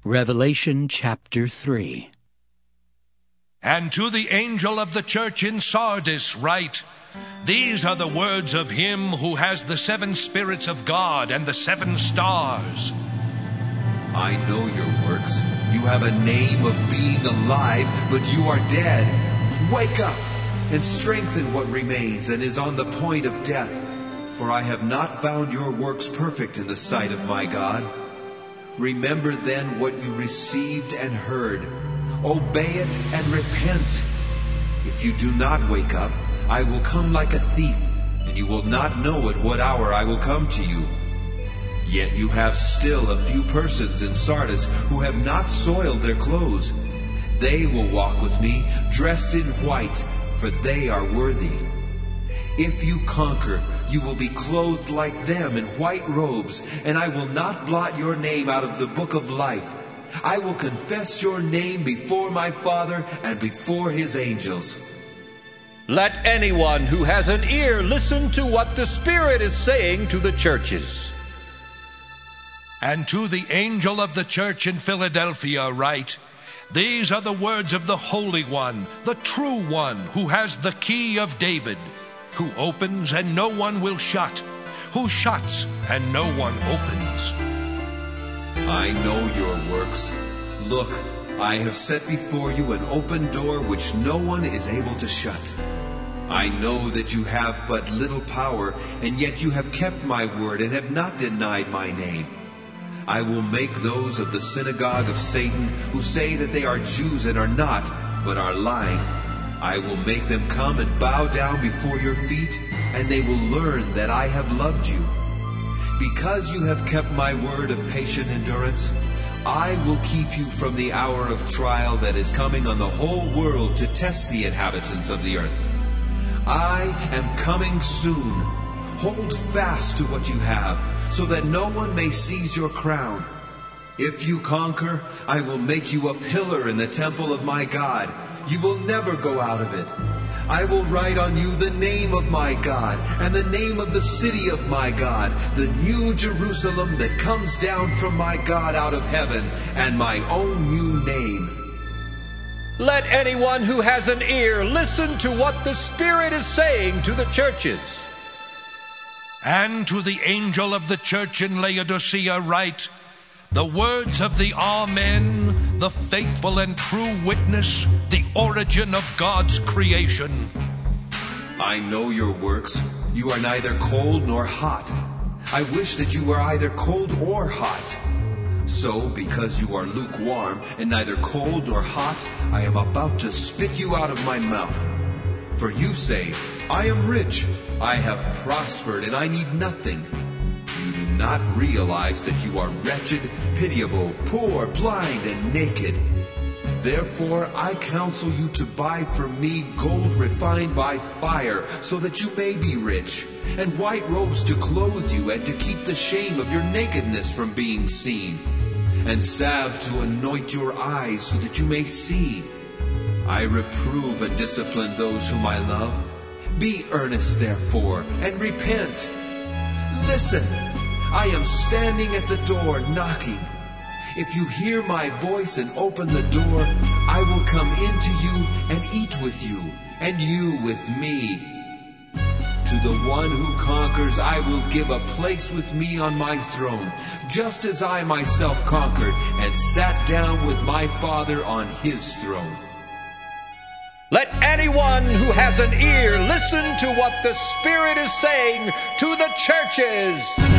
Revelation chapter 3. And to the angel of the church in Sardis write, These are the words of him who has the 7 spirits of God and the 7 stars. I know your works. You have a name of being alive, but you are dead. Wake up and strengthen what remains and is on the point of death. For I have not found your works perfect in the sight of my God. Remember then what you received and heard. Obey it and repent. If you do not wake up, I will come like a thief, and you will not know at what hour I will come to you. Yet you have still a few persons in Sardis who have not soiled their clothes. They will walk with me, dressed in white, for they are worthy. If you conquer, you will be clothed like them in white robes, and I will not blot your name out of the book of life. I will confess your name before my Father and before his angels. Let anyone who has an ear listen to what the Spirit is saying to the churches. And to the angel of the church in Philadelphia write, These are the words of the Holy One, the true One, who has the key of David, who opens and no one will shut, who shuts and no one opens. I know your works. Look, I have set before you an open door which no one is able to shut. I know that you have but little power, and yet you have kept my word and have not denied my name. I will make those of the synagogue of Satan who say that they are Jews and are not, but are lying. I will make them come and bow down before your feet, and they will learn that I have loved you. Because you have kept my word of patient endurance, I will keep you from the hour of trial that is coming on the whole world to test the inhabitants of the earth. I am coming soon. Hold fast to what you have, so that no one may seize your crown. If you conquer, I will make you a pillar in the temple of my God. You will never go out of it. I will write on you the name of my God and the name of the city of my God, the new Jerusalem that comes down from my God out of heaven, and my own new name. Let anyone who has an ear listen to what the Spirit is saying to the churches. And to the angel of the church in Laodicea write, The words of the Amen, the faithful and true witness, the origin of God's creation. I know your works. You are neither cold nor hot. I wish that you were either cold or hot. So, because you are lukewarm and neither cold nor hot, I am about to spit you out of my mouth. For you say, I am rich, I have prospered, and I need nothing. You do not realize that you are wretched, pitiable, poor, blind, and naked. Therefore I counsel you to buy from me gold refined by fire, so that you may be rich, and white robes to clothe you, and to keep the shame of your nakedness from being seen, and salve to anoint your eyes, so that you may see. I reprove and discipline those whom I love. Be earnest, therefore, and repent. Listen, I am standing at the door knocking. If you hear my voice and open the door, I will come into you and eat with you, and you with me. To the one who conquers, I will give a place with me on my throne, just as I myself conquered and sat down with my Father on his throne. Let anyone who has an ear listen to what the Spirit is saying to the churches.